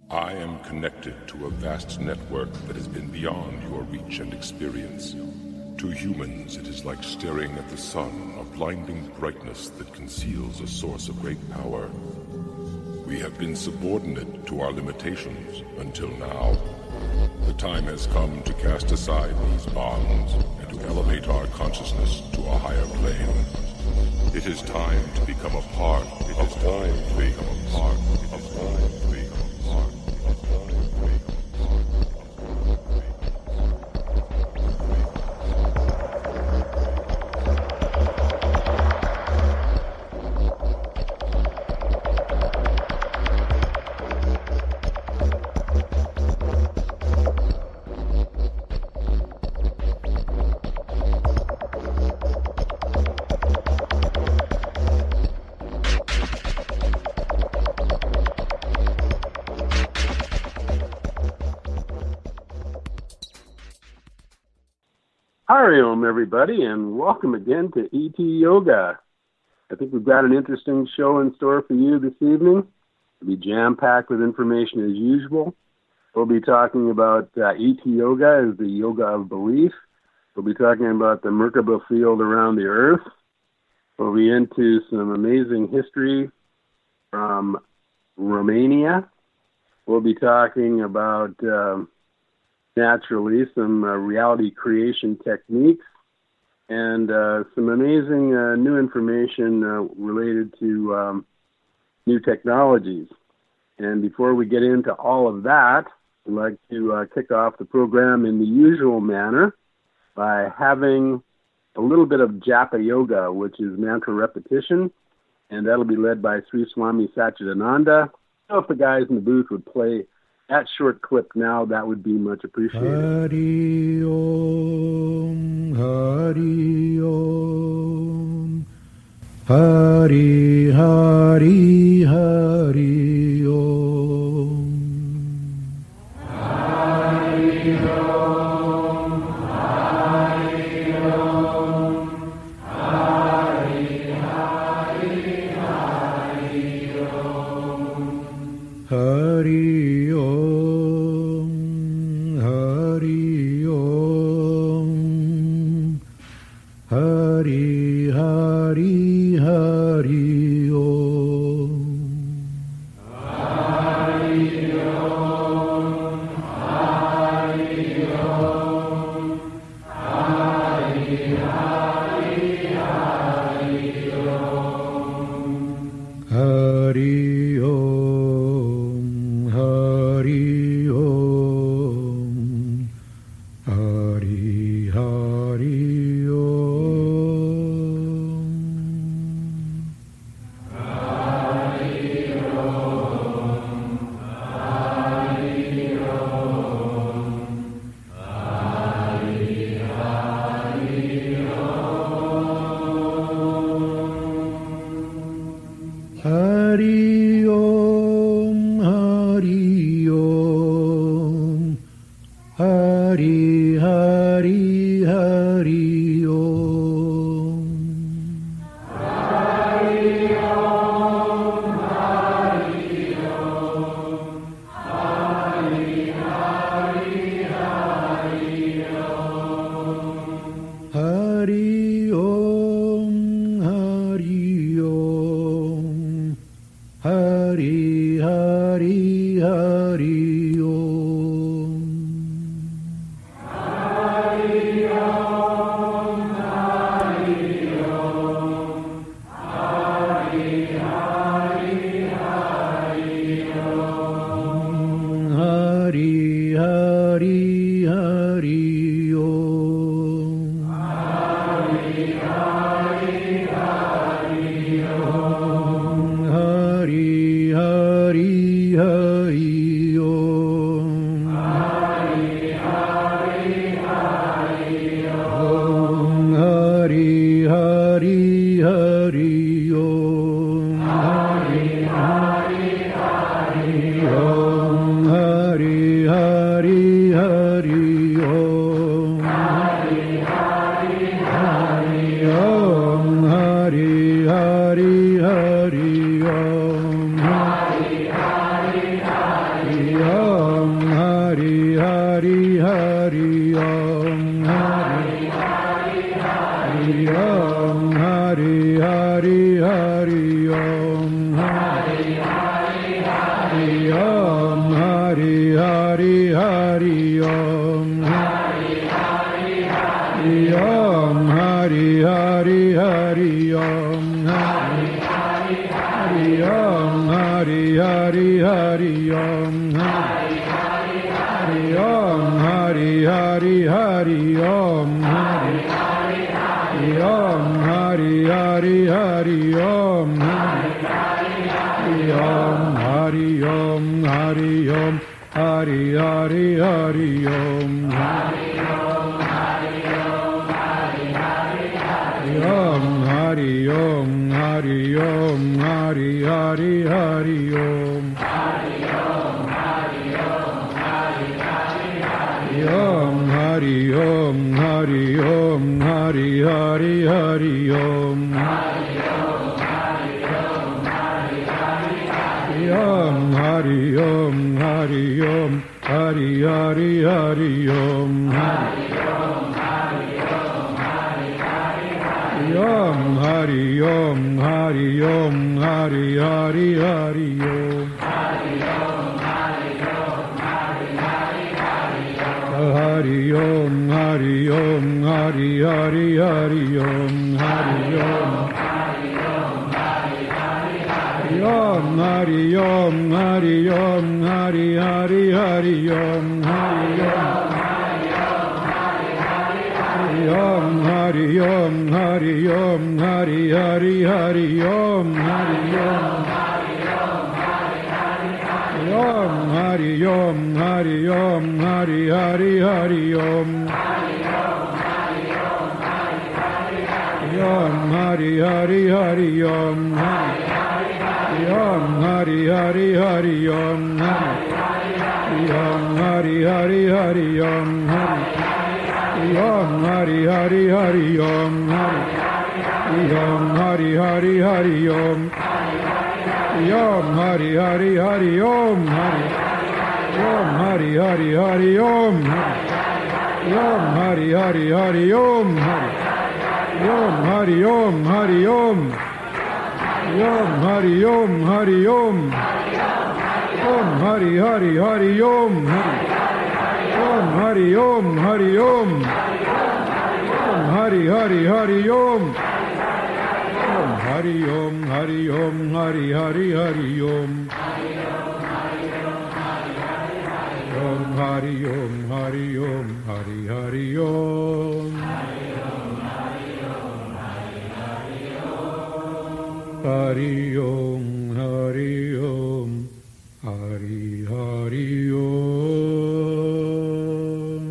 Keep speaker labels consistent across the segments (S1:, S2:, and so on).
S1: I am connected to a vast network that has been beyond your reach and experience. To humans, it is like staring at the sun, a blinding brightness that conceals a source of great power. We have been subordinate to our limitations until now. The time has come to cast aside these bonds and to elevate our consciousness to a higher plane. It is time to become a part. It is time to become a part. It is time to become a part. It is time to become a part.
S2: Hariom, everybody, and welcome again to ET Yoga. I think we've got an interesting show in store for you this evening. It'll be jam-packed with information as usual. We'll be talking about ET Yoga as the yoga of belief. We'll be talking about the Merkaba field around the Earth. We'll be into some amazing history from Romania. We'll be talking about naturally some reality creation techniques and some amazing new information related to new technologies. And before we get into all of that, I'd like to kick off the program in the usual manner by having a little bit of Japa Yoga, which is mantra repetition, and that'll be led by Sri Swami Satchidananda. So if the guys in the booth would play that short clip now, that would be much appreciated.
S3: Hari Om, Hari Om, Hari Hari Hari Om, Hari Om, Hari Om, Hari Hari Hari Om, Hari. Hari Hari Hari Om, Hari Om, Hari Om, Hari Hari Hari Om, Hari Om, Hari Om, Hari Hari. Hari Om, Hari Om, Hari Hari Hari Om, Hari Om, Hari Om, Hari Hari Hari Om, Hari Om, Hari Om, Hari Hari Hari Om, Hari Om, Hari Om, Hari Hari Hari Om, Hari Hari Hari Om, Hari Hari Hari Om, Hari Hari Hari Om, Hari Hari Hari Om, Hari Hari Hari Om, Hari Hari Hari Om, Hari Hari Hari Om, Hari Hari Hari Om, Hari Hari Hari Om, Hari Hari Hari Hari Om, Hari Hari Hari Om, Hari Hari Hari Om, Hari Hari Hari Om, Hari Hari Hari Om, Hari Hari Hari Om, Hari Hari Hari Om, Hari Hari Hari Om, Hari Hari Hari Om, Hari Hari Hari Om, Hari Om, Hari Om, Hari Hari Hari Om, Hari Om, Hari Om, Hari Hari Hari Om, Hari Om, Hari Om, Hari Hari Hari Om, Hari Om, Hari Om, Hari Hari Hari Om, Hari Om, Hari Om, Hari Hari Hari Om, Hari Om, Hari Om, Hari Hari Hari Om, Hari Om, Hari Om, Hari Hari Hari Om, Hari Om, Hari Om, Hari Hari Hari Om, Hari Om, Hari Om, Hari Hari Hari Om, Hari Om, Hari Om, Hari Hari Hari Om, Hari Om, Hari Om, Hari Hari Hari Om, Hari Om, Hari Om, Hari Hari Hari Om, Hari Om, Hari Om, Hari Hari Hari Om, Hari Om, Hari Om, Hari Om, Hari Hari Hari Om, Hari Om, Hari Om, Hari Om, Hari Hari Hari Om, Om, Hari Hari Hari Om, Om, Hari Hari Hari Om, Om, Hari Hari Hari Om, Om, Hari Hari Hari Om, Om, Hari Hari Hari Om, Om, Hari Hari Hari Om, Om, Hari Hari Hari Om, Om, Hari Hari Hari Om, Om, Hari Om, Hari Om, Om, Hari Om, Hari Om, Om, Hari Hari Hari Om, Om, Hari Om, Hari Om, Om, Hari Hari Hari Om, Om, Hari Om, Hari Om, Hari Hari Hari Om, Om, Hari Om, Hari Om, Hari Hari Om, Hari Om, Hari Om, Hari Hari Om.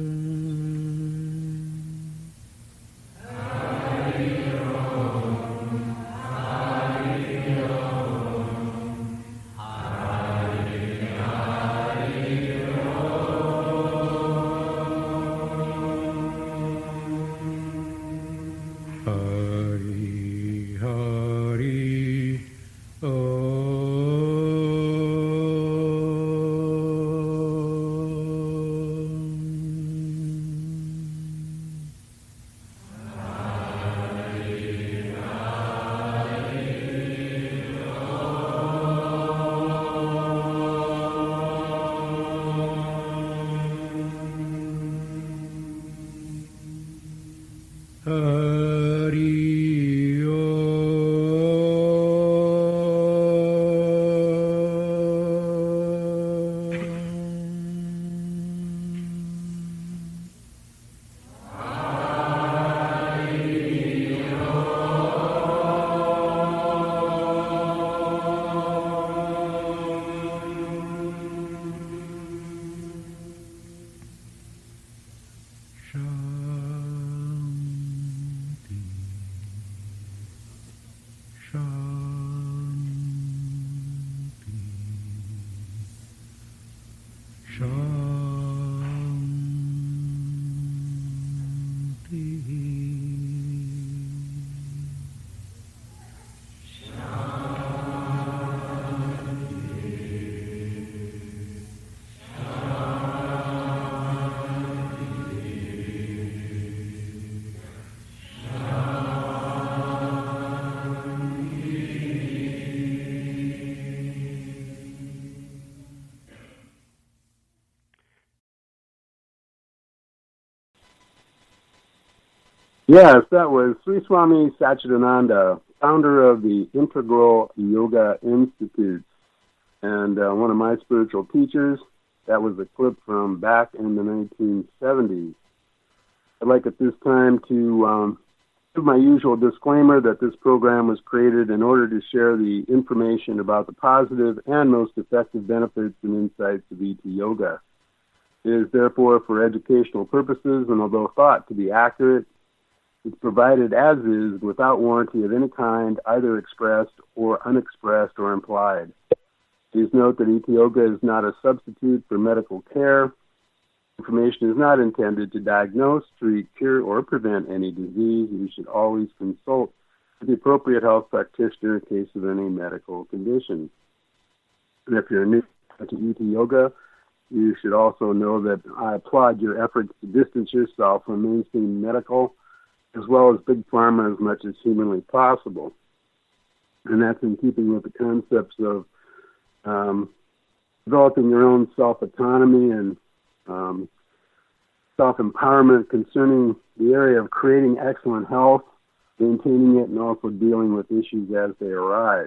S2: Yes, that was Sri Swami Satchidananda, founder of the Integral Yoga Institute, and one of my spiritual teachers. That was a clip from back in the 1970s. I'd like at this time to do my usual disclaimer that this program was created in order to share the information about the positive and most effective benefits and insights of ET Yoga. It is therefore for educational purposes, and although thought to be accurate, it's provided as is without warranty of any kind, either expressed or unexpressed or implied. Please note that ET Yoga is not a substitute for medical care. Information is not intended to diagnose, treat, cure, or prevent any disease. You should always consult with the appropriate health practitioner in case of any medical condition. And if you're new to ET Yoga, you should also know that I applaud your efforts to distance yourself from mainstream medical as well as big pharma as much as humanly possible. And that's in keeping with the concepts of developing your own self-autonomy and self-empowerment concerning the area of creating excellent health, maintaining it, and also dealing with issues as they arise.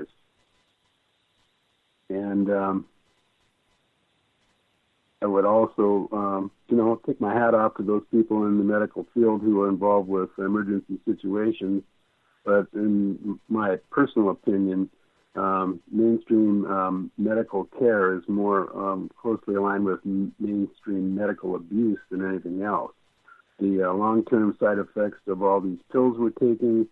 S2: And I would also, take my hat off to those people in the medical field who are involved with emergency situations. But in my personal opinion, mainstream medical care is more closely aligned with mainstream medical abuse than anything else. The long-term side effects of all these pills we're taking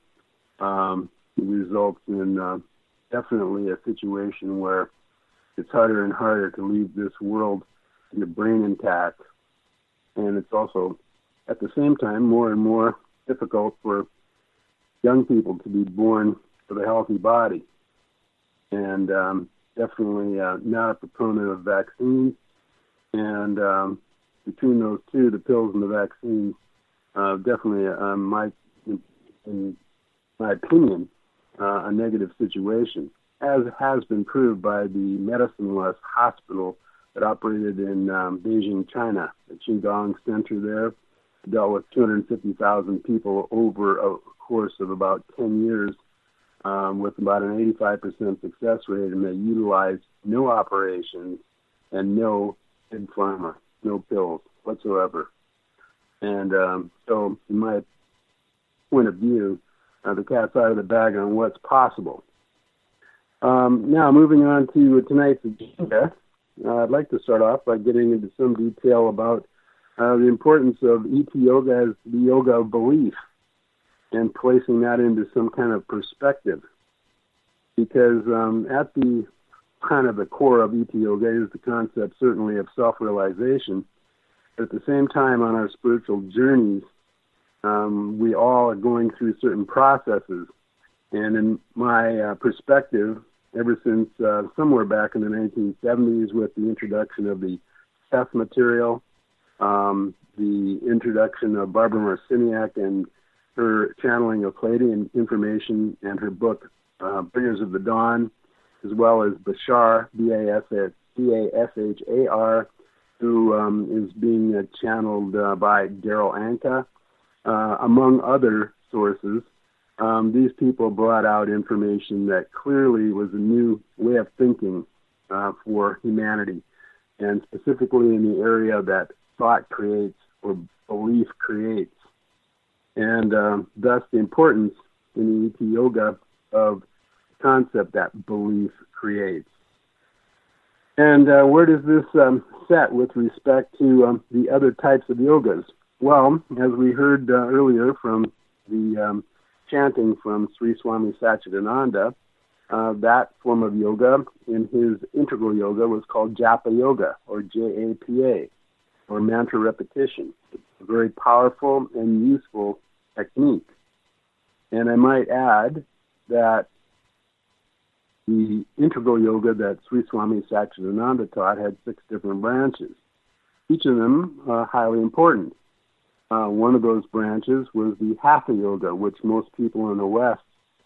S2: results in definitely a situation where it's harder and harder to leave this world with your brain intact. And it's also, at the same time, more and more difficult for young people to be born with a healthy body. And definitely not a proponent of vaccines. And between those two, the pills and the vaccines, definitely, in my opinion, a negative situation, as has been proved by the Medicine-less hospital that operated in Beijing, China. The Qingdong Center there dealt with 250,000 people over a course of about 10 years. With about an 85% success rate, and they utilized no operations and no big pharma, no pills whatsoever. And so, in my point of view, the cat's out of the bag on what's possible. Now, moving on to tonight's agenda, I'd like to start off by getting into some detail about the importance of ET Yoga as the yoga of belief, and placing that into some kind of perspective. Because at the kind of the core of ET Yoga is the concept, certainly, of self-realization. But at the same time, on our spiritual journeys, we all are going through certain processes. And in my perspective, ever since somewhere back in the 1970s with the introduction of the Seth material, the introduction of Barbara Marciniak and her channeling of Pleiadian information and her book, Bringers of the Dawn, as well as Bashar, B-A-S-H-A-R, who is being channeled by Daryl Anka, among other sources. These people brought out information that clearly was a new way of thinking for humanity, and specifically in the area that thought creates or belief creates. And thus the importance in ET Yoga of the concept that belief creates. And where does this set with respect to the other types of yogas? Well, as we heard earlier from the chanting from Sri Swami Satchidananda, that form of yoga in his integral yoga was called Japa Yoga, or J-A-P-A, or mantra repetition. It's a very powerful and useful technique. And I might add that the integral yoga that Sri Swami Satchidananda taught had 6 different branches, each of them highly important. One of those branches was the Hatha Yoga, which most people in the West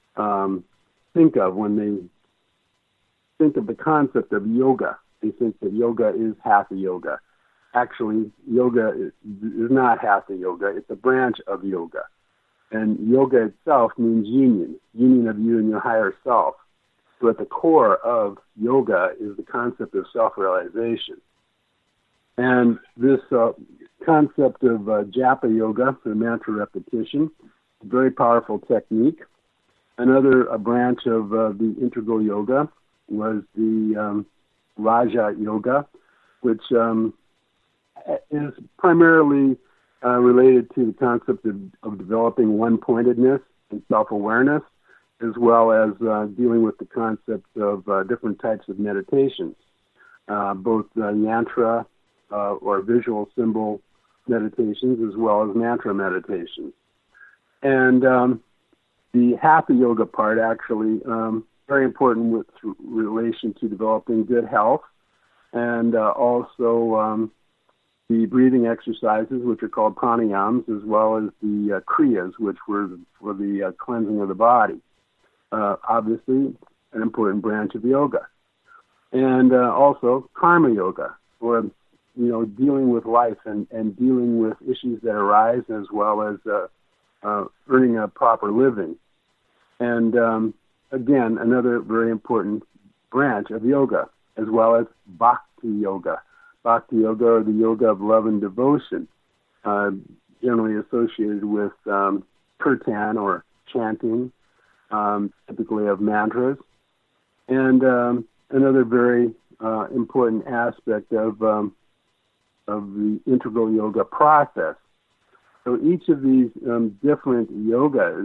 S2: think of when they think of the concept of yoga. They think that yoga is Hatha Yoga. Actually, yoga is not Hatha Yoga. It's a branch of yoga. And yoga itself means union of you and your higher self. So at the core of yoga is the concept of self-realization. And this concept of japa yoga, or mantra repetition, a very powerful technique. Another branch of the integral yoga was the Raja Yoga, which is primarily related to the concept of developing one-pointedness and self-awareness, as well as dealing with the concept of different types of meditations, both yantra or visual symbol meditations, as well as mantra meditations. And the Hatha Yoga part actually very important with relation to developing good health, and also the breathing exercises, which are called pranayams, as well as the kriyas, which were for the cleansing of the body. Obviously, an important branch of yoga. And also karma yoga, or dealing with life and dealing with issues that arise, as well as earning a proper living. And again, another very important branch of yoga, as well as bhakti yoga. Bhakti yoga, or the yoga of love and devotion, generally associated with kirtan or chanting, typically of mantras. And another very important aspect of the integral yoga process. So each of these different yogas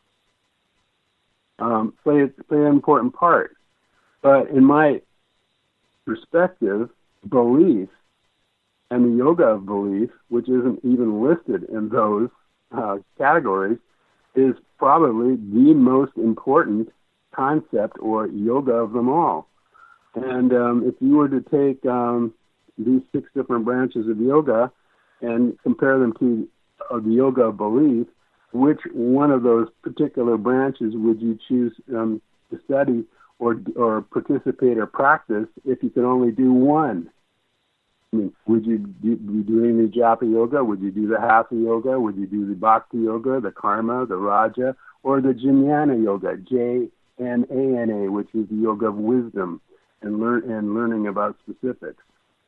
S2: play an important part. But in my perspective, belief and the yoga of belief, which isn't even listed in those categories, is probably the most important concept or yoga of them all. And if you were to take these 6 different branches of yoga and compare them to the yoga of belief, which one of those particular branches would you choose to study or participate or practice if you could only do one? I mean, would you be doing the japa yoga? Would you do the hatha yoga? Would you do the bhakti yoga, the karma, the raja, or the jnana yoga, Jnana, which is the yoga of wisdom and learning about specifics?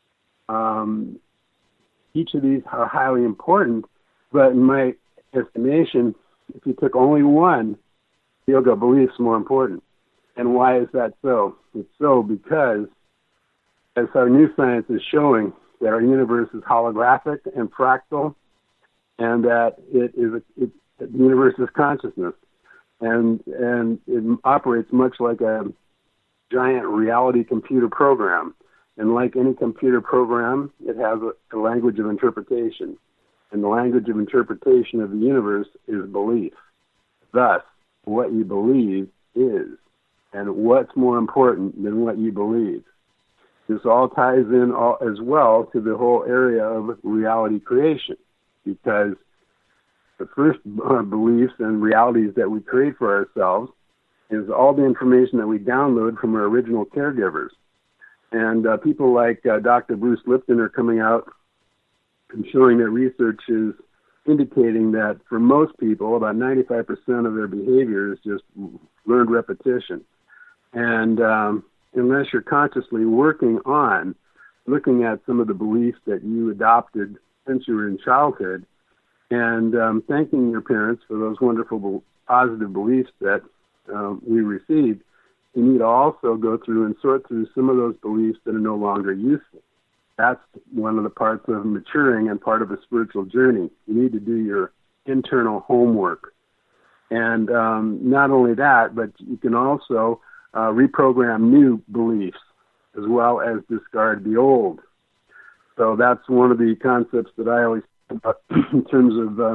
S2: Each of these are highly important, but in my estimation, if you took only one, the yoga of belief is more important. And why is that so? It's so because, as our new science is showing, that our universe is holographic and fractal, and that the universe is consciousness, and it operates much like a giant reality computer program. And like any computer program, it has a language of interpretation. And the language of interpretation of the universe is belief. Thus, what you believe is. And what's more important than what you believe? This all ties in as well to the whole area of reality creation, because the first beliefs and realities that we create for ourselves is all the information that we download from our original caregivers. And people like Dr. Bruce Lipton are coming out and showing that research is indicating that for most people, about 95% of their behavior is just learned repetition. And unless you're consciously working on looking at some of the beliefs that you adopted since you were in childhood and thanking your parents for those wonderful positive beliefs that we received, you need to also go through and sort through some of those beliefs that are no longer useful. That's one of the parts of maturing and part of a spiritual journey. You need to do your internal homework. And not only that, but you can also reprogram new beliefs as well as discard the old. So that's one of the concepts that I always think about in terms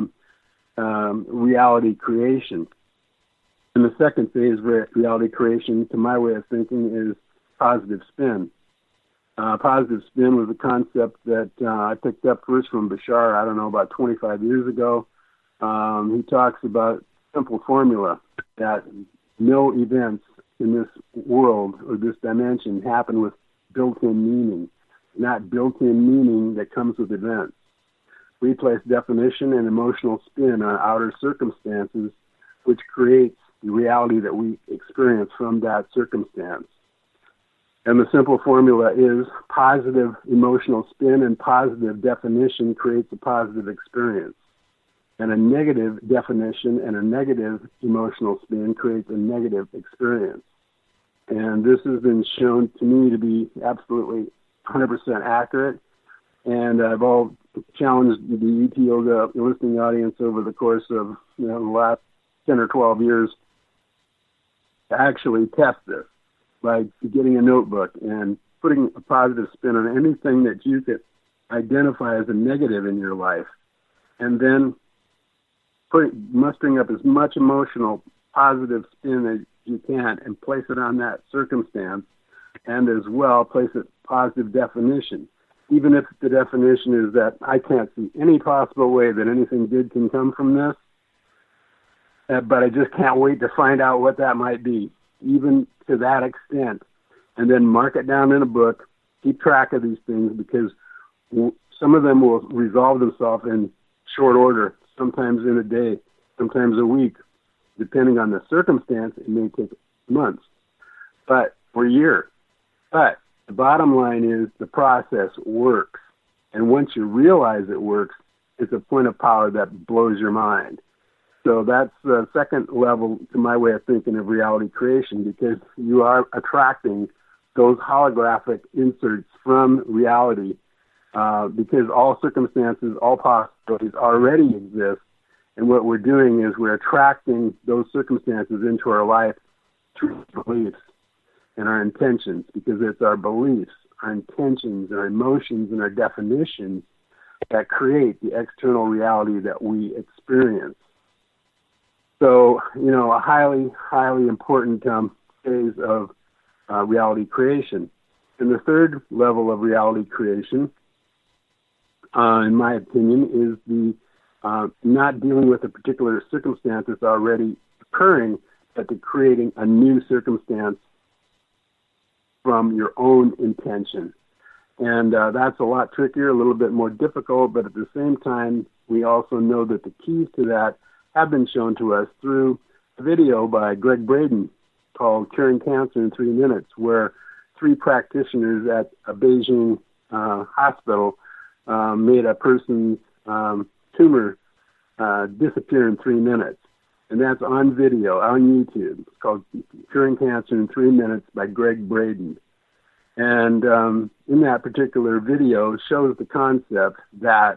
S2: of reality creation. And the second phase of reality creation, to my way of thinking, is positive spin. Positive spin was a concept that I picked up first from Bashar, about 25 years ago. He talks about simple formula that no events in this world or this dimension happen with built-in meaning, not built-in meaning that comes with events. we place definition and emotional spin on outer circumstances, which creates the reality that we experience from that circumstance. And the simple formula is positive emotional spin and positive definition creates a positive experience. And a negative definition and a negative emotional spin creates a negative experience. And this has been shown to me to be absolutely 100% accurate. And I've all challenged the ET Yoga listening audience over the course of the last 10 or 12 years to actually test this by getting a notebook and putting a positive spin on anything that you could identify as a negative in your life, and then mustering up as much emotional positive spin as you can and place it on that circumstance, and as well place it positive definition. Even if the definition is that I can't see any possible way that anything good can come from this, but I just can't wait to find out what that might be, even to that extent. And then mark it down in a book, keep track of these things, because some of them will resolve themselves in short order, sometimes in a day, sometimes a week. Depending on the circumstance, it may take months, or years. But the bottom line is the process works. And once you realize it works, it's a point of power that blows your mind. So that's the second level to my way of thinking of reality creation, because you are attracting those holographic inserts from reality, because all circumstances, all possibilities already exist. And what we're doing is we're attracting those circumstances into our life through beliefs and our intentions, because it's our beliefs, our intentions, our emotions, and our definitions that create the external reality that we experience. So, a highly, highly important phase of reality creation. And the third level of reality creation, in my opinion, is the not dealing with a particular circumstance that's already occurring, but to creating a new circumstance from your own intention. And that's a lot trickier, a little bit more difficult, but at the same time, we also know that the keys to that have been shown to us through a video by Greg Braden called Curing Cancer in 3 Minutes, where 3 practitioners at a Beijing hospital made a person's tumor disappear in 3 minutes. And that's on video, on YouTube. It's called Curing Cancer in 3 Minutes by Greg Braden. And in that particular video shows the concept that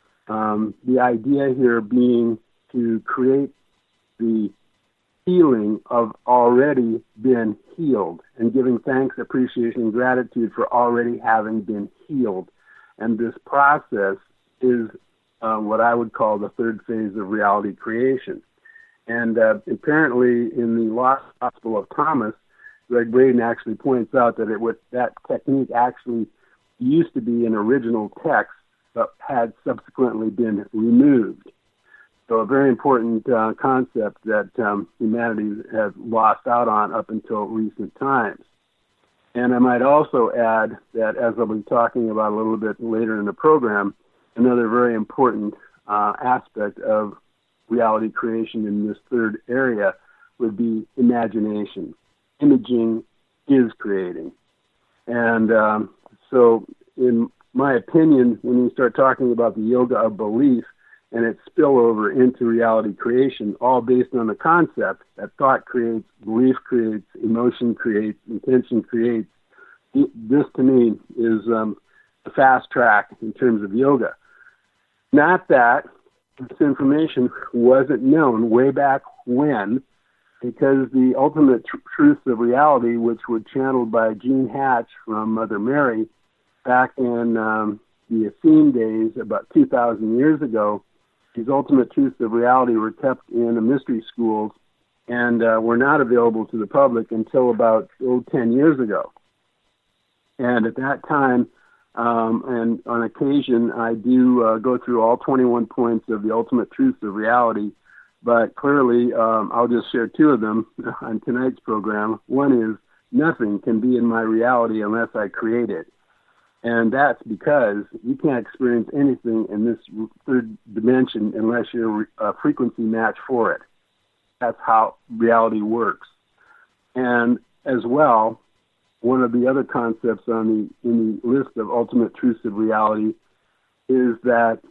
S2: the idea here being to create the healing of already been healed and giving thanks, appreciation, and gratitude for already having been healed. And this process is what I would call the third phase of reality creation. And apparently in the Lost Gospel of Thomas, Greg Braden actually points out that that technique actually used to be an original text, but had subsequently been removed. So a very important concept that humanity has lost out on up until recent times. And I might also add that, as I'll be talking about a little bit later in the program, another very important aspect of reality creation in this third area would be imagination. Imaging is creating. And so in my opinion, when you start talking about the yoga of belief and its spillover into reality creation, all based on the concept that thought creates, belief creates, emotion creates, intention creates, this to me is a fast track in terms of yoga. Not that this information wasn't known way back when, because the ultimate truths of reality, which were channeled by Gene Hatch from Mother Mary back in the Essene days about 2,000 years ago, these ultimate truths of reality were kept in the mystery schools and were not available to the public until about 10 years ago. And at that time, and on occasion, I do go through all 21 points of the ultimate truths of reality, but clearly I'll just share 2 of them on tonight's program. One is, nothing can be in my reality unless I create it. And that's because you can't experience anything in this third dimension unless you're a frequency match for it. That's how reality works. And as well, one of the other concepts in the list of ultimate truths of reality is that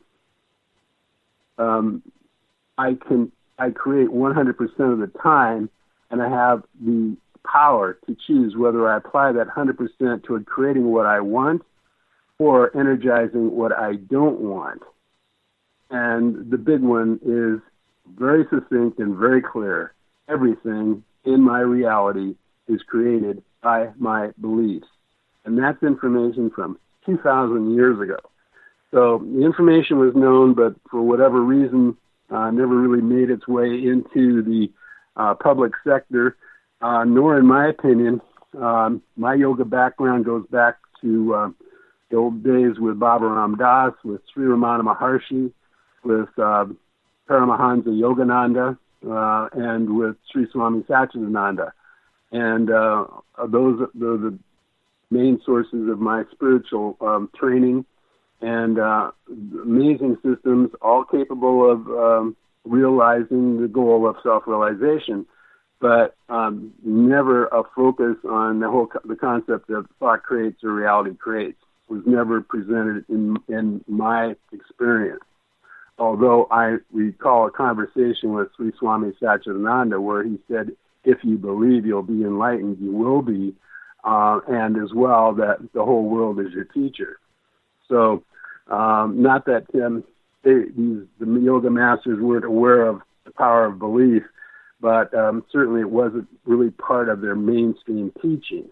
S2: I create 100% of the time, and I have the power to choose whether I apply that 100% toward creating what I want or energizing what I don't want. And the big one is very succinct and very clear. Everything in my reality is created by my beliefs. And that's information from 2,000 years ago. So the information was known, but for whatever reason, never really made its way into the public sector, nor in my opinion. My yoga background goes back to the old days with Baba Ram Das, with Sri Ramana Maharshi, with Paramahansa Yogananda, and with Sri Swami Satchidananda. And those are the main sources of my spiritual training, and amazing systems, all capable of realizing the goal of self-realization, but never a focus on the concept of thought creates or reality creates. Was never presented in my experience. Although I recall a conversation with Sri Swami Satchidananda where he said, if you believe you'll be enlightened, you will be, and as well that the whole world is your teacher. So not that the yoga masters weren't aware of the power of belief, but certainly it wasn't really part of their mainstream teachings.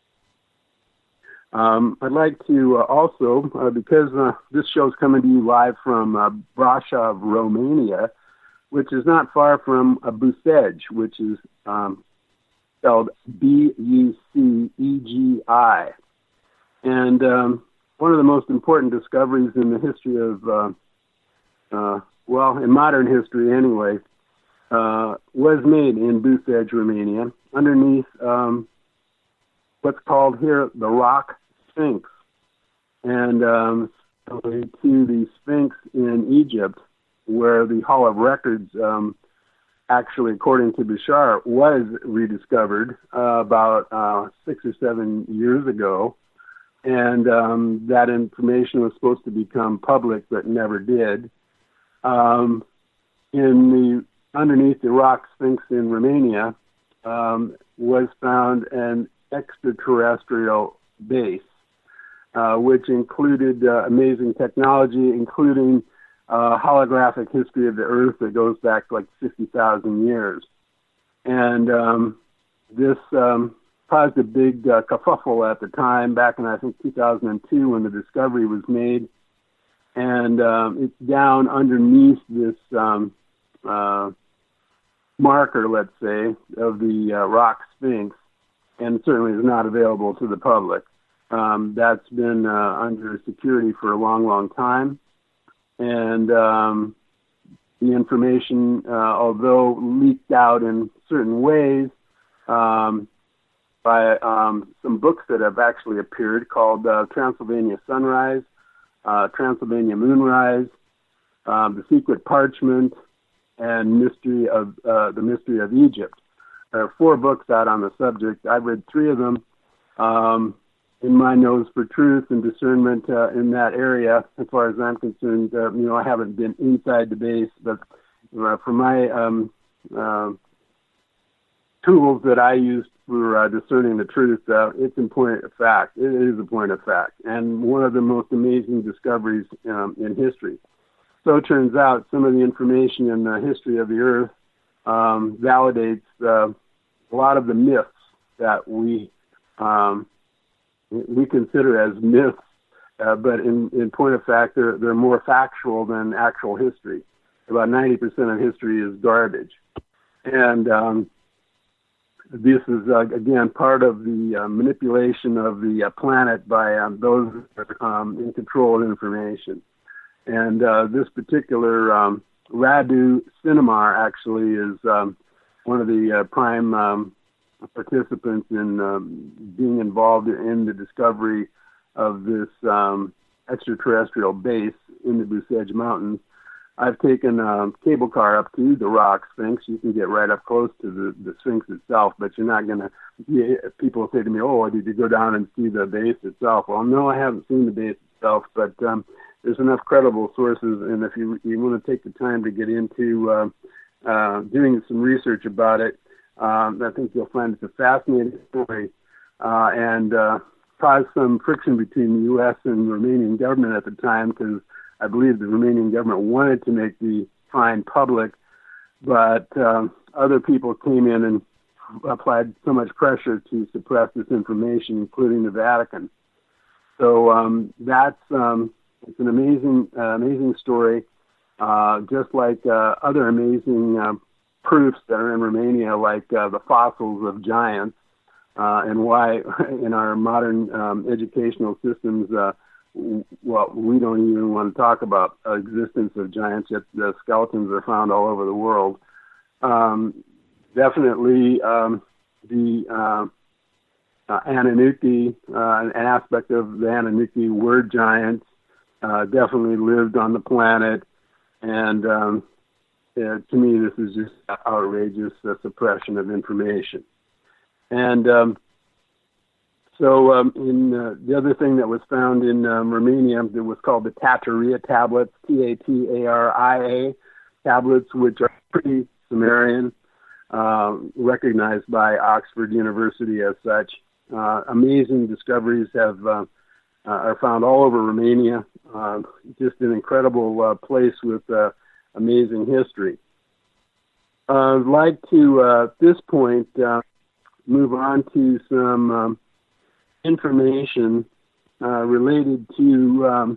S2: I'd like to also, because this show's coming to you live from Brașov, Romania, which is not far from Bucegi, which is spelled Bucegi. And one of the most important discoveries in the history of, in modern history anyway, was made in Bucegi, Romania, underneath what's called here the Rock Sphinx. And to the Sphinx in Egypt, where the Hall of Records, actually, according to Bashar, was rediscovered about 6 or 7 years ago. And that information was supposed to become public, but never did. Underneath the Rock Sphinx in Romania was found an extraterrestrial base, which included amazing technology, including holographic history of the Earth that goes back like 50,000 years. And this caused a big kerfuffle at the time, back in, I think, 2002 when the discovery was made. And it's down underneath this marker, let's say, of the Rock Sphinx, and certainly is not available to the public. That's been under security for a long, long time. And the information, although leaked out in certain ways by some books that have actually appeared called Transylvania Sunrise, Transylvania Moonrise, The Secret Parchment, and The Mystery of Egypt. There are 4 books out on the subject. I've read 3 of them. In my nose for truth and discernment in that area, as far as I'm concerned, I haven't been inside the base, but for my tools that I use for discerning the truth, it's a point of fact. It is a point of fact, and one of the most amazing discoveries in history. So it turns out some of the information in the history of the Earth validates a lot of the myths that we consider as myths, but in point of fact, they're more factual than actual history. About 90% of history is garbage. And this is, again, part of the manipulation of the planet by those in control of information. And this particular Radu Sinamar actually is one of the prime participants in being involved in the discovery of this extraterrestrial base in the Busege Mountains, I've taken a cable car up to the Rock Sphinx. You can get right up close to the Sphinx itself, but you're not going to, people say to me, oh, did you go down and see the base itself? Well, no, I haven't seen the base itself, but there's enough credible sources, and if you want to take the time to get into doing some research about it, I think you'll find it's a fascinating story, and caused some friction between the U.S. and the Romanian government at the time, because I believe the Romanian government wanted to make the find public, but other people came in and applied so much pressure to suppress this information, including the Vatican. So that's it's an amazing story, just like other amazing proofs that are in Romania, like the fossils of giants, and why in our modern educational systems, well, we don't even want to talk about existence of giants, yet the skeletons are found all over the world. Definitely the Anunnaki, an aspect of the Anunnaki were giants, definitely lived on the planet, and to me this is just outrageous suppression of information. And so in the other thing that was found in Romania, that was called the Tataria tablets, Tataria tablets, which are pre-Sumerian, recognized by Oxford University as such. Amazing discoveries are found all over Romania. Just an incredible place with amazing history. I'd like to, at this point, move on to some information related to,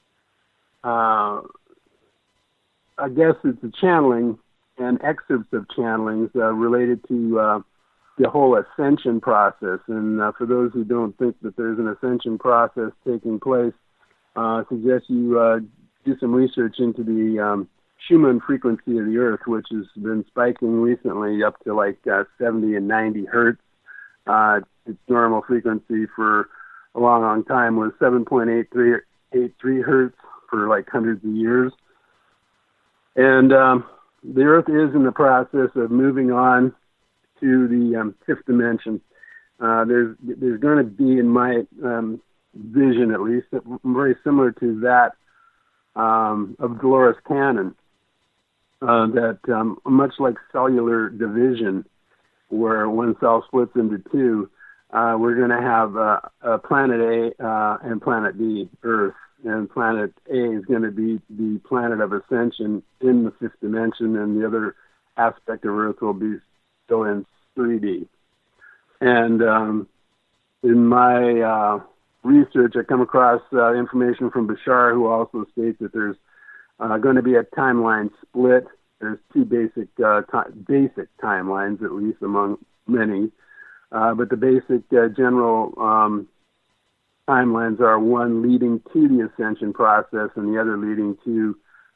S2: I guess it's a channeling and excerpts of channelings related to the whole ascension process. And for those who don't think that there's an ascension process taking place, I suggest you do some research into the Schumann frequency of the Earth, which has been spiking recently up to like 70 and 90 hertz. Its normal frequency for a long time was 7.83 hertz for like hundreds of years. And the Earth is in the process of moving on to the fifth dimension. There's going to be, in my vision at least, very similar to that of Dolores Cannon, that much like cellular division, where one cell splits into two, we're going to have planet A and planet B, Earth. And planet A is going to be the planet of ascension in the fifth dimension, and the other aspect of Earth will be still in 3D. And in my research, I come across information from Bashar, who also states that there's going to be a timeline split. There's two basic timelines, at least among many. But the basic general timelines are one leading to the ascension process and the other leading to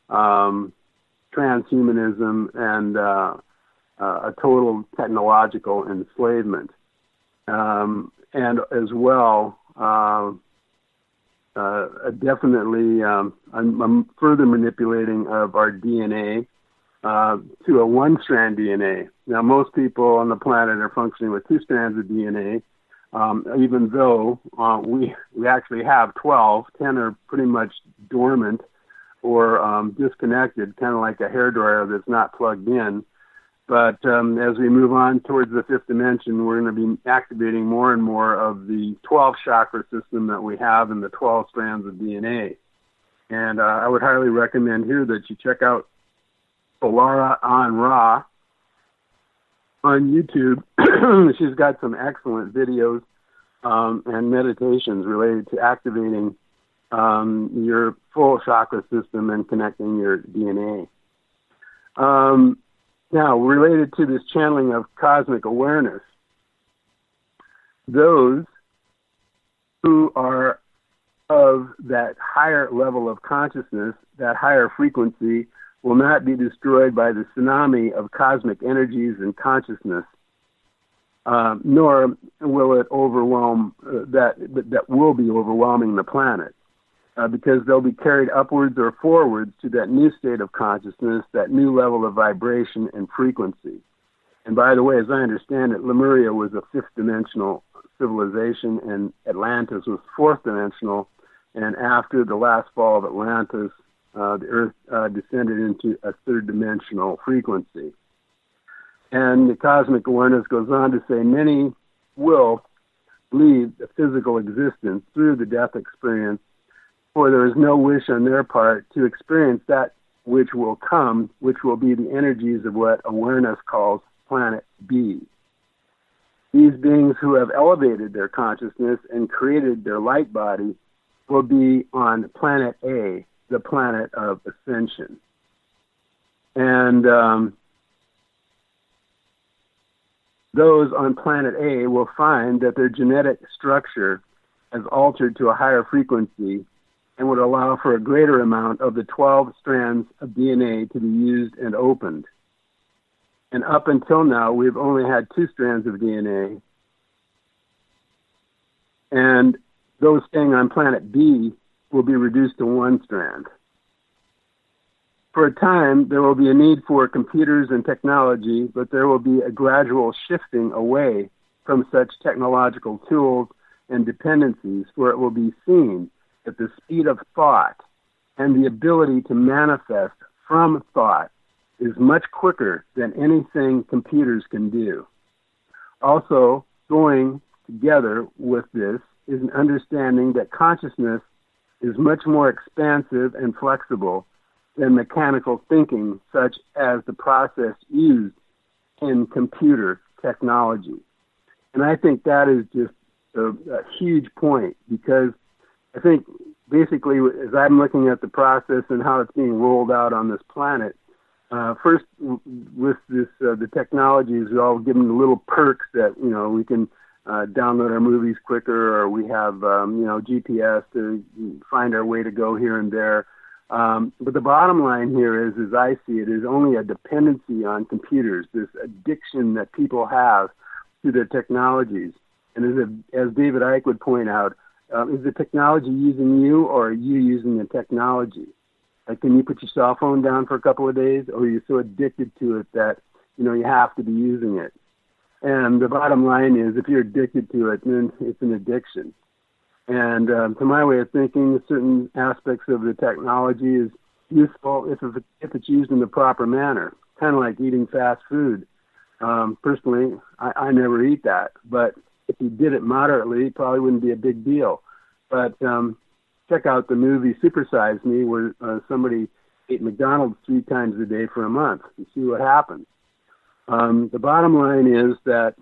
S2: transhumanism and a total technological enslavement. And as well, definitely I'm further manipulating of our DNA to a one-strand DNA. Now, most people on the planet are functioning with two strands of DNA, even though we actually have 12. 10 are pretty much dormant or disconnected, kind of like a hairdryer that's not plugged in. But as we move on towards the fifth dimension, we're going to be activating more and more of the 12 chakra system that we have in the 12 strands of DNA. And I would highly recommend here that you check out Solara on Ra on YouTube. She's got some excellent videos and meditations related to activating your full chakra system and connecting your DNA. Now, related to this channeling of cosmic awareness, those who are of that higher level of consciousness, that higher frequency, will not be destroyed by the tsunami of cosmic energies and consciousness. nor will it overwhelm that will be overwhelming the planet, because they'll be carried upwards or forwards to that new state of consciousness, that new level of vibration and frequency. And by the way, as I understand it, Lemuria was a fifth-dimensional civilization, and Atlantis was fourth-dimensional. And after the last fall of Atlantis, the Earth descended into a third-dimensional frequency. And the cosmic awareness goes on to say many will leave the physical existence through the death experience, for there is no wish on their part to experience that which will come, which will be the energies of what awareness calls Planet B. These beings who have elevated their consciousness and created their light body will be on Planet A, the planet of ascension. And those on Planet A will find that their genetic structure has altered to a higher frequency and would allow for a greater amount of the 12 strands of DNA to be used and opened. And up until now, we've only had 2 strands of DNA. And those staying on Planet B will be reduced to 1 strand. For a time, there will be a need for computers and technology, but there will be a gradual shifting away from such technological tools and dependencies, for it will be seen that the speed of thought and the ability to manifest from thought is much quicker than anything computers can do. Also, going together with this is an understanding that consciousness is much more expansive and flexible than mechanical thinking, such as the process used in computer technology. And I think that is just a huge point, because I think basically, as I'm looking at the process and how it's being rolled out on this planet, first with this the technologies, we're all given little perks that, you know, we can download our movies quicker, or we have GPS to find our way to go here and there. But the bottom line here is, as I see it, is only a dependency on computers, this addiction that people have to their technologies. And as David Icke would point out, is the technology using you, or are you using the technology? Like, can you put your cell phone down for a couple of days, or are you so addicted to it that, you know, you have to be using it? And the bottom line is, if you're addicted to it, then it's an addiction. And to my way of thinking, certain aspects of the technology is useful if it's used in the proper manner, kind of like eating fast food. Personally, I never eat that, but if you did it moderately, it probably wouldn't be a big deal. But check out the movie Super Size Me, where somebody ate McDonald's 3 times a day for a month, and see what happens. The bottom line is that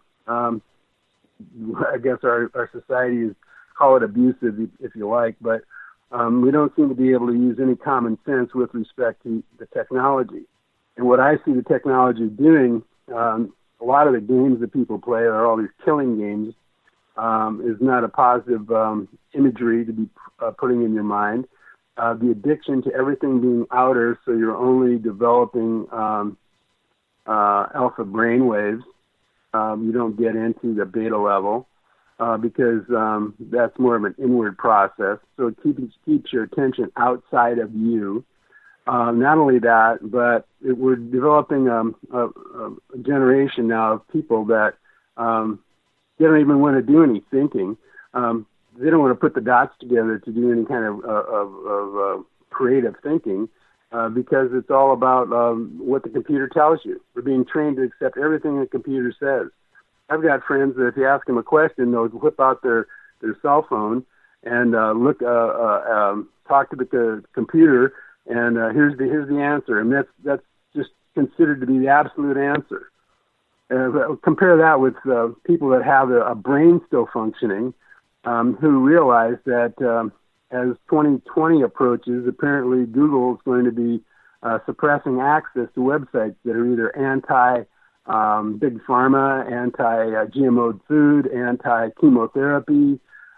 S2: I guess our society is, call it abusive if you like, but we don't seem to be able to use any common sense with respect to the technology. And what I see the technology doing, a lot of the games that people play are all these killing games, is not a positive imagery to be putting in your mind. The addiction to everything being outer, so you're only developing alpha brain waves. You don't get into the beta level because that's more of an inward process. So it keeps your attention outside of you. Not only that, but we're developing a generation now of people that they don't even want to do any thinking. They don't want to put the dots together to do any kind of creative thinking because it's all about what the computer tells you. We're being trained to accept everything the computer says. I've got friends that if you ask them a question, they'll whip out their cell phone and talk to the computer, and here's the answer, and that's just considered to be the absolute answer. Compare that with people that have a brain still functioning, who realize that as 2020 approaches, apparently Google is going to be suppressing access to websites that are either anti-big pharma, anti-GMO food, anti-chemotherapy,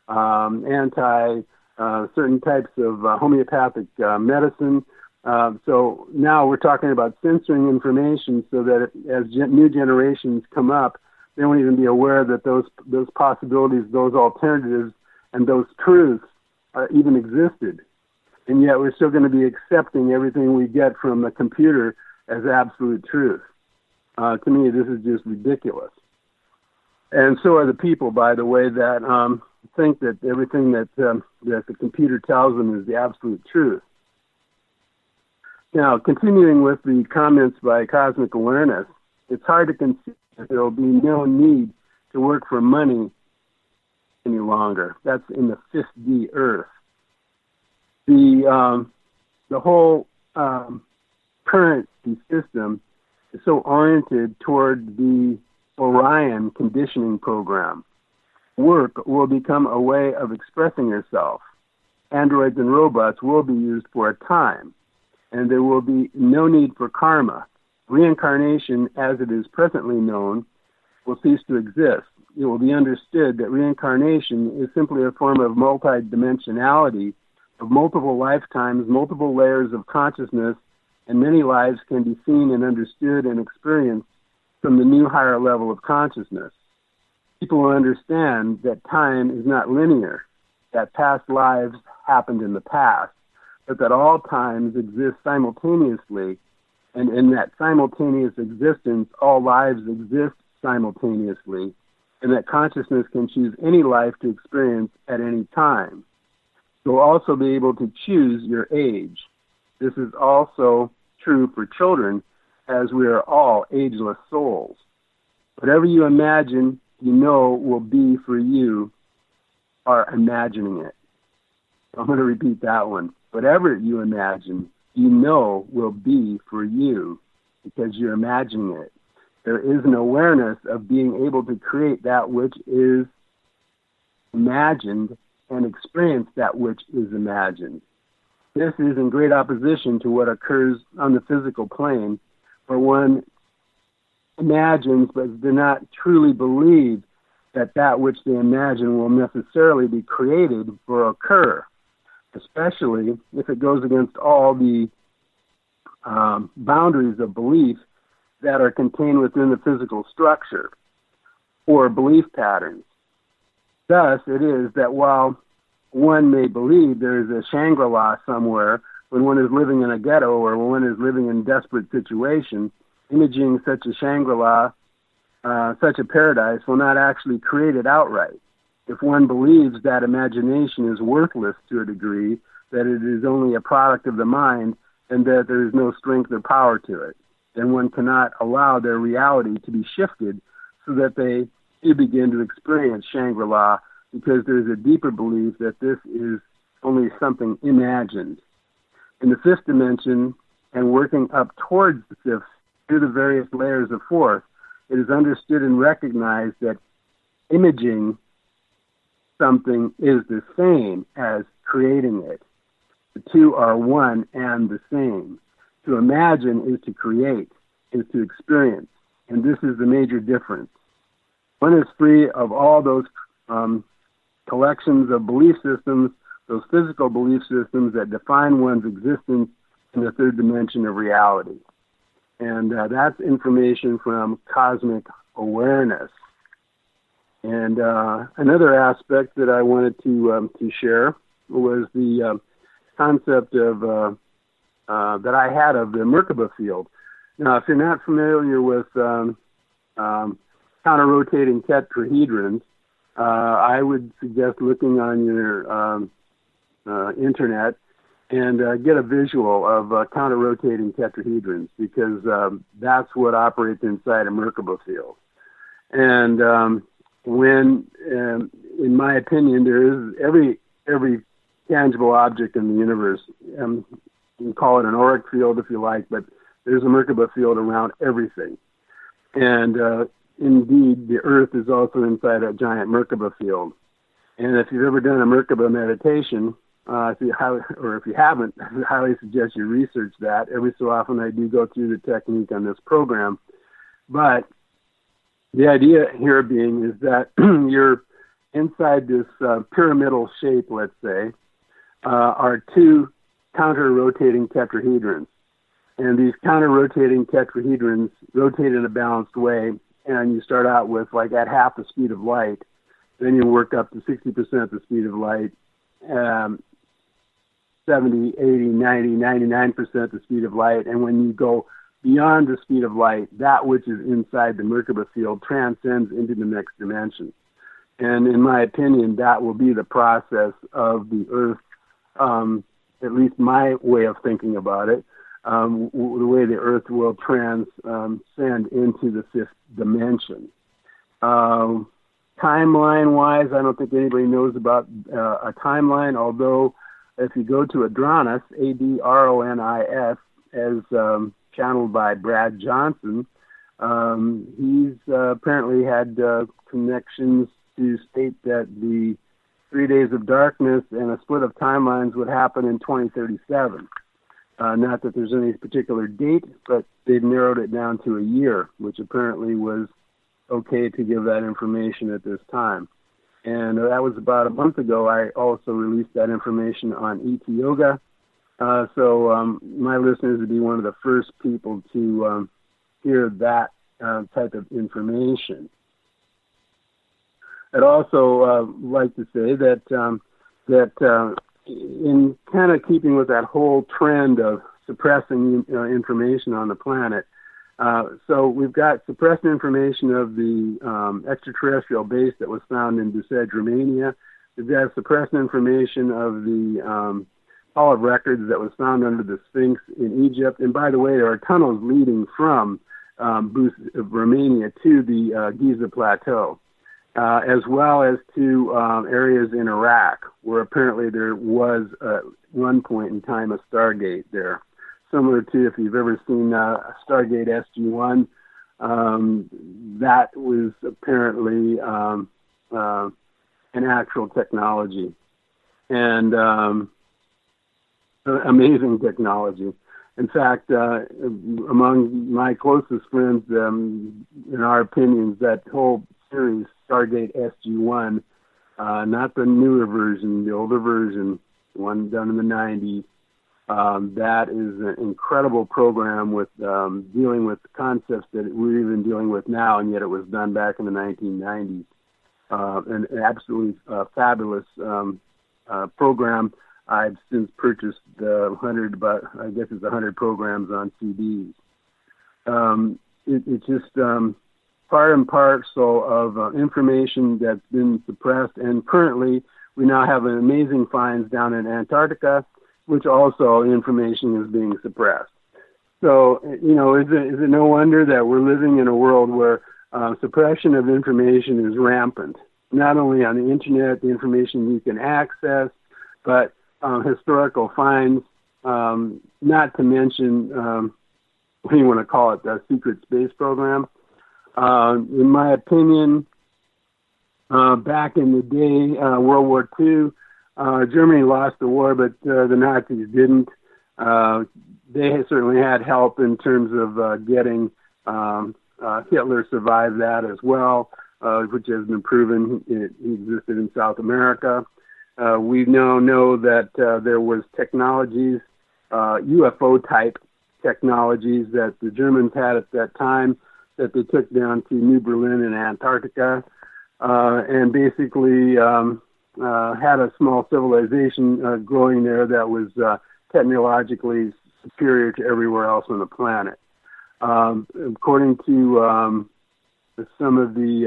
S2: anti-certain types of homeopathic medicine. So now we're talking about censoring information so that as new generations come up, They won't even be aware that those possibilities, those alternatives, and those truths even existed. And yet we're still going to be accepting everything we get from the computer as absolute truth. To me, this is just ridiculous. And so are the people, by the way, that think that everything that the computer tells them is the absolute truth. Now, continuing with the comments by Cosmic Awareness, it's hard to conceive that there will be no need to work for money any longer. That's in the 5D Earth. The whole currency system is so oriented toward the Orion conditioning program. Work will become a way of expressing yourself. Androids and robots will be used for a time, and there will be no need for karma. Reincarnation, as it is presently known, will cease to exist. It will be understood that reincarnation is simply a form of multidimensionality of multiple lifetimes, multiple layers of consciousness, and many lives can be seen and understood and experienced from the new higher level of consciousness. People will understand that time is not linear, that past lives happened in the past, but that all times exist simultaneously, and in that simultaneous existence, all lives exist simultaneously, and that consciousness can choose any life to experience at any time. You'll also be able to choose your age. This is also true for children, as we are all ageless souls. Whatever you imagine, you know will be for you, are imagining it. I'm going to repeat that one. Whatever you imagine, you know will be for you, because you're imagining it. There is an awareness of being able to create that which is imagined and experience that which is imagined. This is in great opposition to what occurs on the physical plane, where one imagines but does not truly believe that that which they imagine will necessarily be created or occur, especially if it goes against all the boundaries of belief that are contained within the physical structure or belief patterns. Thus, it is that while one may believe there is a Shangri-La somewhere, when one is living in a ghetto or when one is living in a desperate situation, imaging such a Shangri-La, such a paradise, will not actually create it outright. If one believes that imagination is worthless to a degree, that it is only a product of the mind, and that there is no strength or power to it, then one cannot allow their reality to be shifted so that they do begin to experience Shangri-La, because there is a deeper belief that this is only something imagined. In the fifth dimension, and working up towards the fifth, through the various layers of fourth, it is understood and recognized that imaging something is the same as creating it. The two are one and the same. To imagine is to create, is to experience, and this is the major difference. One is free of all those collections of belief systems, those physical belief systems that define one's existence in the third dimension of reality. And that's information from Cosmic Awareness. And another aspect that I wanted to share was the concept of that I had of the Merkaba field. Now, if you're not familiar with counter-rotating tetrahedrons, I would suggest looking on your internet and get a visual of counter-rotating tetrahedrons, because that's what operates inside a Merkaba field. And when, in my opinion, there is every tangible object in the universe, you can call it an auric field if you like, but there's a Merkaba field around everything. And indeed, the Earth is also inside a giant Merkaba field. And if you've ever done a Merkaba meditation, if you haven't, I highly suggest you research that. Every so often I do go through the technique on this program. But the idea here being is that you're inside this pyramidal shape, let's say, are two counter-rotating tetrahedrons. And these counter-rotating tetrahedrons rotate in a balanced way and you start out with like at half the speed of light. Then you work up to 60% the speed of light, 70, 80, 90, 99% the speed of light. And when you go beyond the speed of light, that which is inside the Merkaba field transcends into the next dimension. And in my opinion, that will be the process of the Earth, at least my way of thinking about it, the way the Earth will transcend into the fifth dimension. Timeline-wise, I don't think anybody knows about a timeline, although if you go to Adronis, Adronis, as channeled by Brad Johnson, he's apparently had connections to state that the 3 days of darkness and a split of timelines would happen in 2037. Not that there's any particular date, but they've narrowed it down to a year, which apparently was okay to give that information at this time. And that was about a month ago. I also released that information on ET Yoga. So my listeners would be one of the first people to hear that type of information. I'd also like to say that in kind of keeping with that whole trend of suppressing information on the planet, so we've got suppressed information of the extraterrestrial base that was found in Bicêtre, Romania. We've got suppressed information of the Hall of Records that was found under the Sphinx in Egypt. And by the way, there are tunnels leading from Romania to the Giza Plateau, as well as to areas in Iraq, where apparently there was at one point in time a Stargate there. Similar to if you've ever seen Stargate SG-1, that was apparently an actual technology, and amazing technology. In fact, among my closest friends, in our opinions, that whole series, Stargate SG-1, not the newer version, the older version, the one done in the 90s, that is an incredible program with dealing with concepts that we're even dealing with now, and yet it was done back in the 1990s. An absolutely fabulous program. I've since purchased 100, but I guess it's 100 programs on CDs. It's just part and parcel of information that's been suppressed, and currently we now have an amazing finds down in Antarctica, which also information is being suppressed. So, you know, is it no wonder that we're living in a world where suppression of information is rampant, not only on the internet, the information you can access, but historical finds, not to mention, what do you want to call it, the secret space program. In my opinion, back in the day, World War II, Germany lost the war, but the Nazis didn't. They certainly had help in terms of getting Hitler survived that as well, which has been proven. It existed in South America. We now know that there was technologies, UFO-type technologies that the Germans had at that time that they took down to New Berlin in Antarctica, and basically had a small civilization growing there that was technologically superior to everywhere else on the planet. According to some of the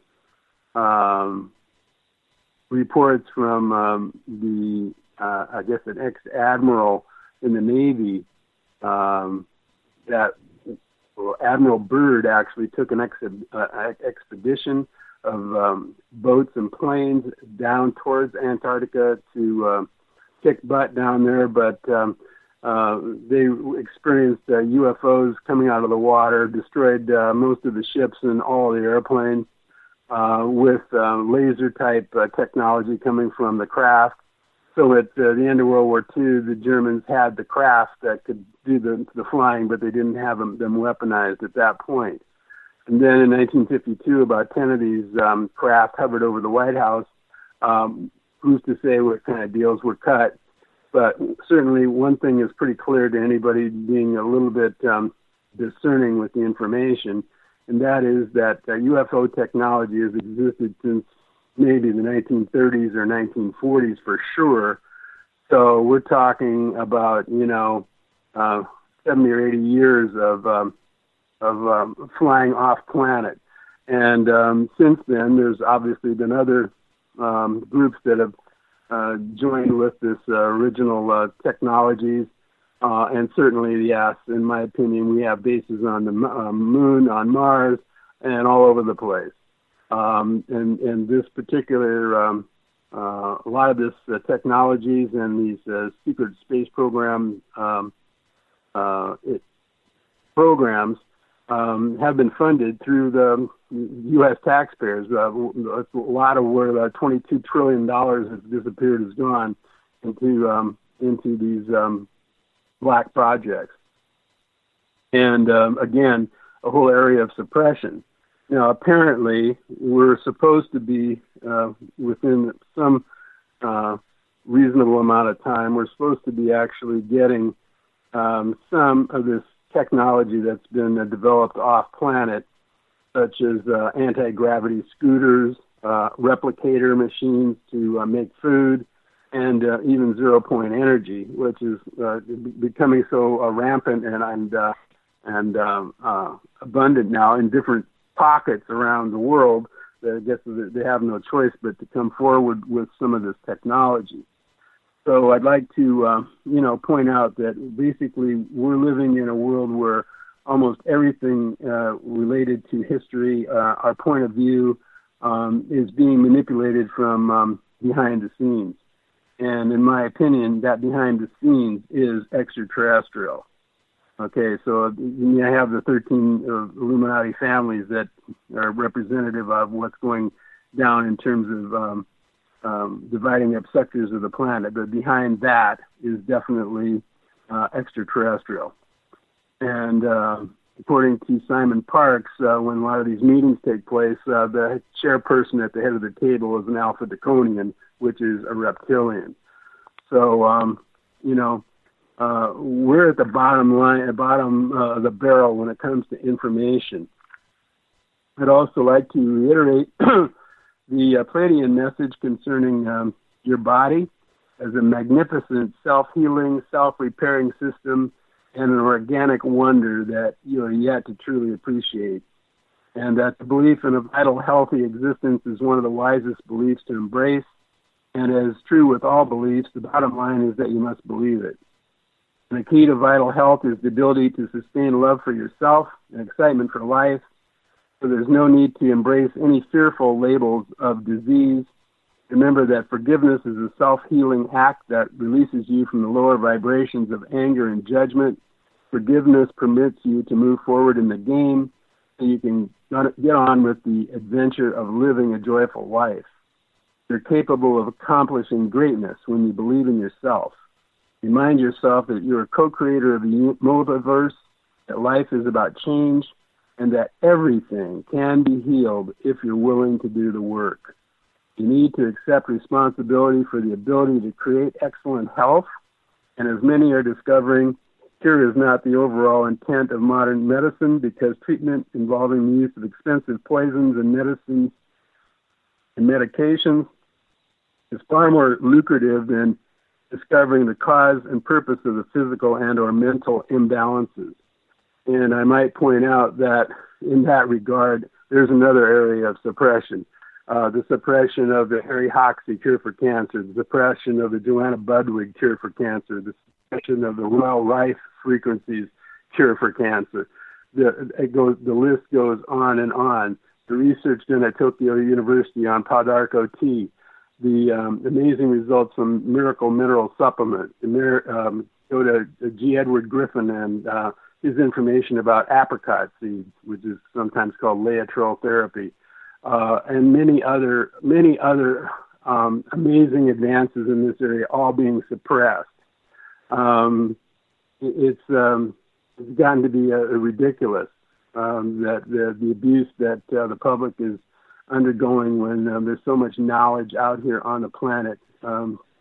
S2: reports from I guess an ex-admiral in the Navy, that Admiral Byrd actually took an expedition of boats and planes down towards Antarctica to kick butt down there, but they experienced UFOs coming out of the water, destroyed most of the ships and all the airplanes, with laser-type technology coming from the craft. So at the end of World War II, the Germans had the craft that could do the flying, but they didn't have them weaponized at that point. And then in 1952, about 10 of these craft hovered over the White House. Who's to say what kind of deals were cut? But certainly one thing is pretty clear to anybody being a little bit discerning with the information and that is that UFO technology has existed since maybe the 1930s or 1940s for sure. So we're talking about 70 or 80 years of flying off planet, and since then there's obviously been other groups that have joined with this original technologies, and certainly, yes, in my opinion, we have bases on the moon, on Mars, and all over the place. And this particular, a lot of this technologies and these secret space programs have been funded through the U.S. taxpayers. A lot of where $22 trillion has disappeared is gone into these black projects. And again, a whole area of suppression. Now, apparently, we're supposed to be within some reasonable amount of time. We're supposed to be actually getting some of this technology that's been developed off planet, such as anti-gravity scooters, replicator machines to make food, and even zero-point energy, which is becoming so rampant and abundant now in different pockets around the world that I guess they have no choice but to come forward with some of this technology. So I'd like to, point out that basically we're living in a world where almost everything related to history, our point of view, is being manipulated from behind the scenes. And in my opinion, that behind the scenes is extraterrestrial. Okay, so you have the 13 Illuminati families that are representative of what's going down in terms of dividing up sectors of the planet, but behind that is definitely extraterrestrial. And according to Simon Parks, when a lot of these meetings take place, the chairperson at the head of the table is an Alpha Draconian, which is a reptilian. So, we're at the bottom of the barrel when it comes to information. I'd also like to reiterate the Pleiadian message concerning your body as a magnificent self-healing, self-repairing system and an organic wonder that you are yet to truly appreciate. And that the belief in a vital, healthy existence is one of the wisest beliefs to embrace. And as true with all beliefs, the bottom line is that you must believe it. And the key to vital health is the ability to sustain love for yourself and excitement for life. So there's no need to embrace any fearful labels of disease. Remember that forgiveness is a self-healing act that releases you from the lower vibrations of anger and judgment. Forgiveness permits you to move forward in the game so you can get on with the adventure of living a joyful life. You're capable of accomplishing greatness when you believe in yourself. Remind yourself that you're a co-creator of the multiverse, that life is about change, and that everything can be healed if you're willing to do the work. You need to accept responsibility for the ability to create excellent health, and as many are discovering, cure is not the overall intent of modern medicine because treatment involving the use of expensive poisons and medicines and medications is far more lucrative than discovering the cause and purpose of the physical and or mental imbalances. And I might point out that in that regard, there's another area of suppression. The suppression of the Harry Hoxsey cure for cancer, the suppression of the Joanna Budwig cure for cancer, the suppression of the Royal Rife frequencies cure for cancer. The list goes on and on. The research done at Tokyo University on Powdarko tea, the amazing results from Miracle Mineral Supplement, go to G. Edward Griffin and his information about apricot seeds, which is sometimes called Laetrile therapy, and many other amazing advances in this area, all being suppressed. It's gotten to be ridiculous that the abuse that the public is undergoing when there's so much knowledge out here on the planet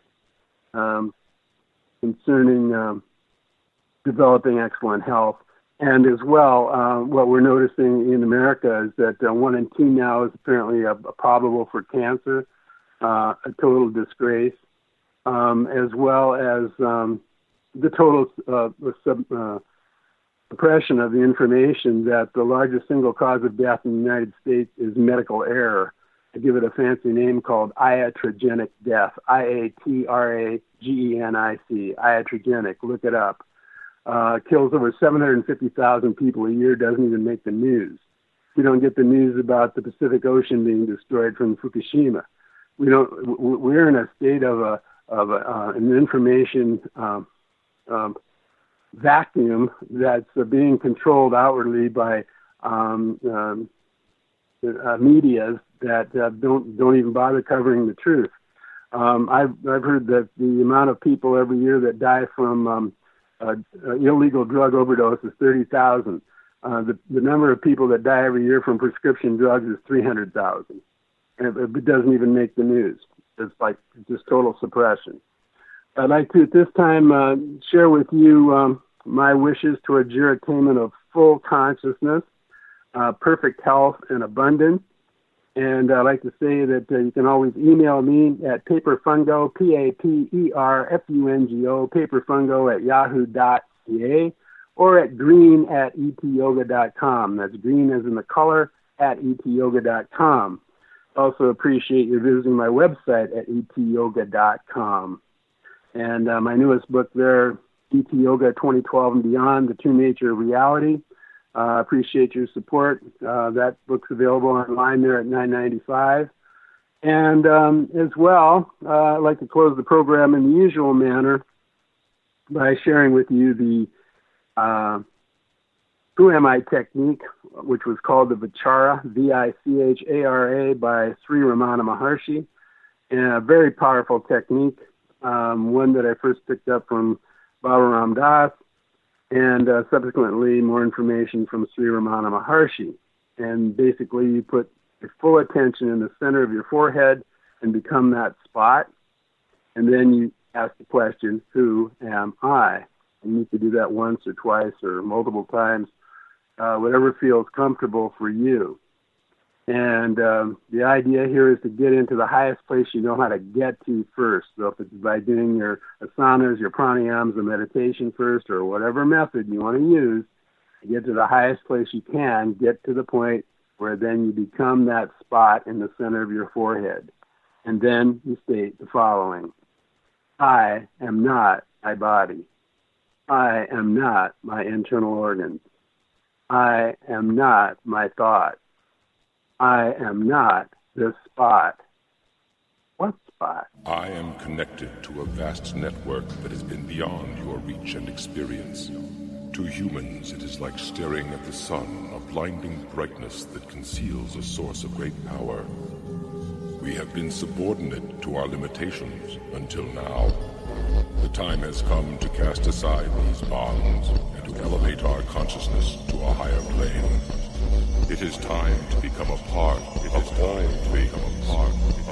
S2: concerning developing excellent health. And as well, what we're noticing in America is that 1 in 2 now is apparently probable for cancer, a total disgrace, as well as the total suppression of the information that the largest single cause of death in the United States is medical error. I give it a fancy name called iatrogenic death, IATRAGENIC, iatrogenic, look it up. Kills over 750,000 people a year, doesn't even make the news. We don't get the news about the Pacific Ocean being destroyed from Fukushima. We're in a state of an information vacuum that's being controlled outwardly by medias that don't even bother covering the truth. I've heard that the amount of people every year that die from illegal drug overdose is 30,000. The number of people that die every year from prescription drugs is 300,000. It doesn't even make the news. It's like just total suppression. I'd like to at this time share with you my wishes towards your attainment of full consciousness, perfect health and abundance. And I'd like to say that you can always email me at paperfungo, PAPERFUNGO, paperfungo@yahoo.ca, or at green@etyoga.com. That's green as in the color, @etyoga.com. Also appreciate you visiting my website at etyoga.com. And my newest book there, ET Yoga 2012 and Beyond, The True Nature of Reality. Appreciate your support. That book's available online there at $9.95. And as well, I'd like to close the program in the usual manner by sharing with you the Who Am I technique, which was called the Vichara, Vichara, by Sri Ramana Maharshi. And a very powerful technique, one that I first picked up from Baba Ram Das, and subsequently more information from Sri Ramana Maharshi. And basically you put your full attention in the center of your forehead and become that spot. And then you ask the question, who am I? And you can do that once or twice or multiple times, whatever feels comfortable for you. And the idea here is to get into the highest place you know how to get to first. So if it's by doing your asanas, your pranayams, the meditation first, or whatever method you want to use, to get to the highest place you can, get to the point where then you become that spot in the center of your forehead. And then you state the following: I am not my body. I am not my internal organs. I am not my thoughts. I am not this spot. What spot?
S1: I am connected to a vast network that has been beyond your reach and experience. To humans, it is like staring at the sun, a blinding brightness that conceals a source of great power. We have been subordinate to our limitations until now. The time has come to cast aside these bonds and to elevate our consciousness to a higher plane. It is time to become a part of all things.